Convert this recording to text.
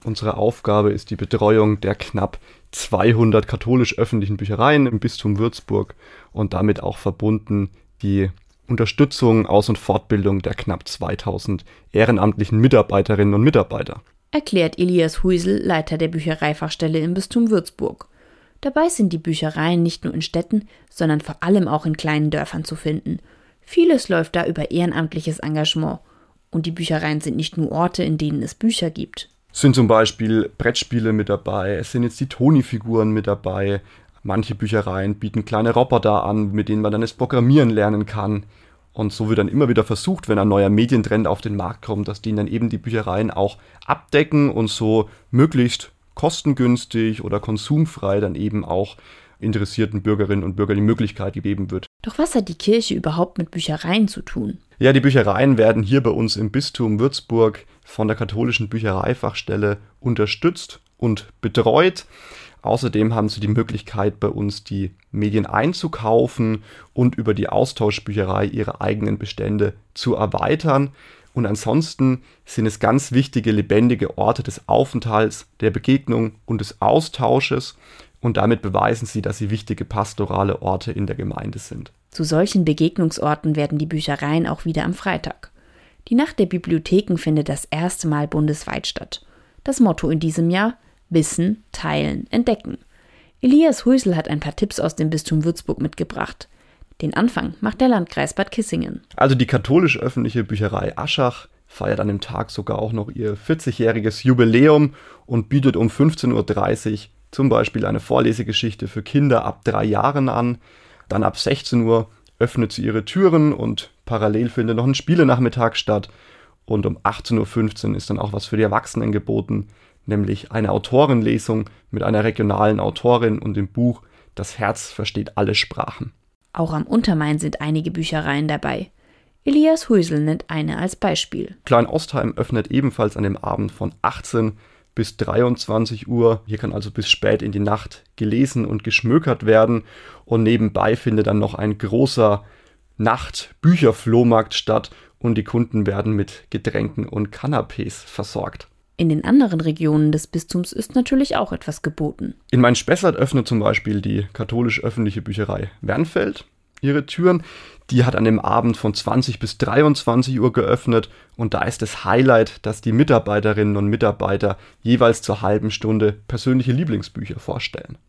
Unsere Aufgabe ist die Betreuung der knapp 200 katholisch-öffentlichen Büchereien im Bistum Würzburg und damit auch verbunden die Unterstützung, Aus- und Fortbildung der knapp 2000 ehrenamtlichen Mitarbeiterinnen und Mitarbeiter. Erklärt Elias Huisel, Leiter der Büchereifachstelle im Bistum Würzburg. Dabei sind die Büchereien nicht nur in Städten, sondern vor allem auch in kleinen Dörfern zu finden. Vieles läuft da über ehrenamtliches Engagement. Und die Büchereien sind nicht nur Orte, in denen es Bücher gibt. Es sind zum Beispiel Brettspiele mit dabei, es sind jetzt die Toni-Figuren mit dabei. Manche Büchereien bieten kleine Roboter an, mit denen man dann das Programmieren lernen kann. Und so wird dann immer wieder versucht, wenn ein neuer Medientrend auf den Markt kommt, dass die dann eben die Büchereien auch abdecken und so möglichst kostengünstig oder konsumfrei dann eben auch interessierten Bürgerinnen und Bürgern die Möglichkeit gegeben wird. Doch was hat die Kirche überhaupt mit Büchereien zu tun? Ja, die Büchereien werden hier bei uns im Bistum Würzburg von der katholischen Büchereifachstelle unterstützt und betreut. Außerdem haben sie die Möglichkeit, bei uns die Medien einzukaufen und über die Austauschbücherei ihre eigenen Bestände zu erweitern. Und ansonsten sind es ganz wichtige, lebendige Orte des Aufenthalts, der Begegnung und des Austausches. Und damit beweisen sie, dass sie wichtige pastorale Orte in der Gemeinde sind. Zu solchen Begegnungsorten werden die Büchereien auch wieder am Freitag. Die Nacht der Bibliotheken findet das erste Mal bundesweit statt. Das Motto in diesem Jahr: Wissen, Teilen, Entdecken. Elias Huisel hat ein paar Tipps aus dem Bistum Würzburg mitgebracht. Den Anfang macht der Landkreis Bad Kissingen. Also die katholisch-öffentliche Bücherei Aschach feiert an dem Tag sogar auch noch ihr 40-jähriges Jubiläum und bietet um 15:30 Uhr zum Beispiel eine Vorlesegeschichte für Kinder ab 3 Jahren an. Dann ab 16 Uhr öffnet sie ihre Türen und parallel findet noch ein Spielenachmittag statt. Und um 18:15 Uhr ist dann auch was für die Erwachsenen geboten, nämlich eine Autorenlesung mit einer regionalen Autorin und dem Buch Das Herz versteht alle Sprachen. Auch am Untermain sind einige Büchereien dabei. Elias Huisel nennt eine als Beispiel. Klein-Ostheim öffnet ebenfalls an dem Abend von 18 bis 23 Uhr. Hier kann also bis spät in die Nacht gelesen und geschmökert werden. Und nebenbei findet dann noch ein großer Nacht-Bücherflohmarkt statt und die Kunden werden mit Getränken und Canapés versorgt. In den anderen Regionen des Bistums ist natürlich auch etwas geboten. In Main-Spessart öffnet zum Beispiel die katholisch-öffentliche Bücherei Wernfeld ihre Türen. Die hat an dem Abend von 20 bis 23 Uhr geöffnet und da ist das Highlight, dass die Mitarbeiterinnen und Mitarbeiter jeweils zur halben Stunde persönliche Lieblingsbücher vorstellen.